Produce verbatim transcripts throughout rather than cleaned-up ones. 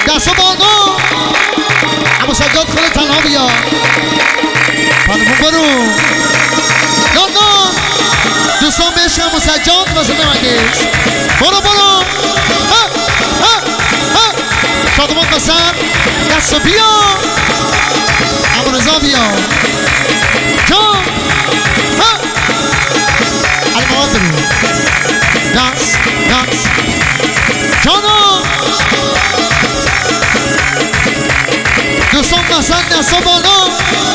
دست و بالا اما سجاد خود تنها بیا خانمون برو نه نه دوستان به عشق اما سجاد واسه نمگیز برو برو شادمان بسر دست و بیا اما رضا بیا جان المواد رو دست دست جانا دوستان بسر دست و بالا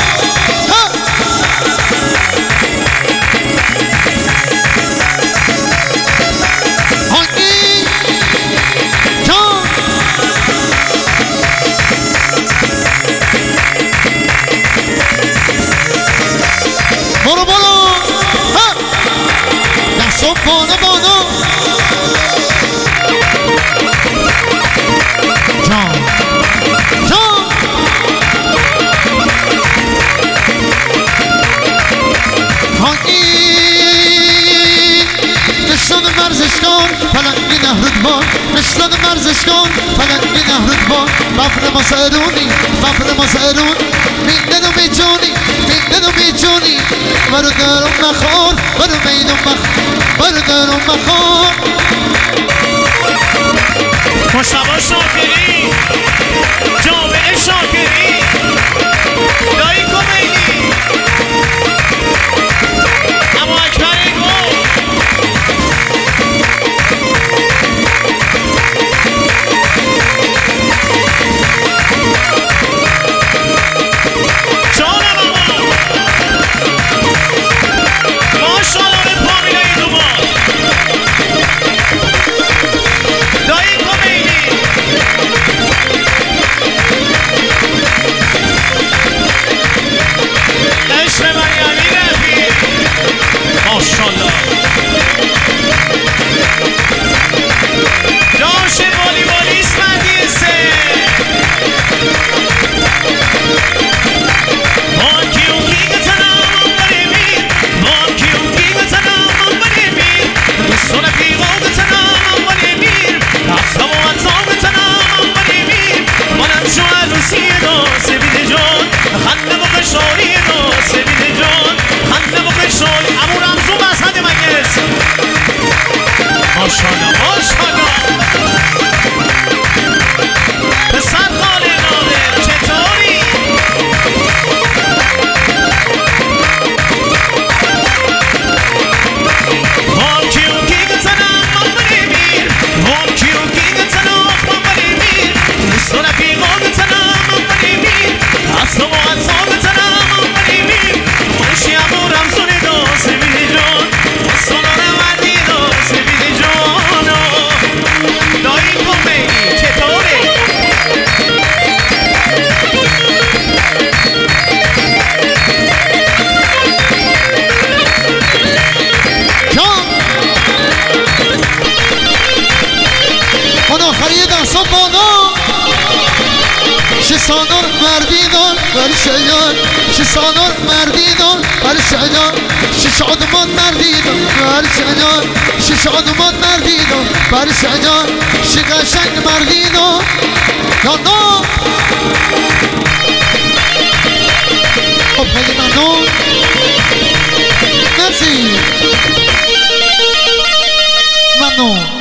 برو برو دست و بالا بالا جان جان خاکی نشان مرزشگان پلنگی نهرد بان نشان مرزشگان پلنگی نهرد بان بفر ما سرونی بفر ما سرون میدن و میجونی میدن و میجونی برو دارم مخور برو میدون مخور برو دارم مخور مشتبه شاکری جامعه شاکری دایی کمیلی اما اکبر گو ماشاءالله جاش والی والی اسمدیسه وان کیو کی گتنام بریمین وان کیو کی گتنام بریمین دوستان پیغو گتنام بریمین اصلا و اصلا گتنام بریمین منم شو عروسی دو سبید جان خنده و قشاری دو سبید جان خنده و قشاری امو رمزو مسند مگس ماشاءالله ماشاءالله پسر خاله نادر چطوری وان کیو کی گتنم من بریمیر وان کیو کی گتنم من بریمیر دوستان پیغو گتنم من بریمیر اصلا و اصلا گتنم من بریمیر خوشی امو رمزو ندو سبیل جان اصلا نمردی دو سبیل جان دایی کمیلی چطوره جان اون آخری دست و بالا شسانور مردیدان بر شجار شسانور مردیدان بر شجار شش آدمان مردیدان بر شجار شش آدمان مردیدان بر شجار شش قشنگ مردیدان یا نه خب خیلی ممنون مرسی ممنون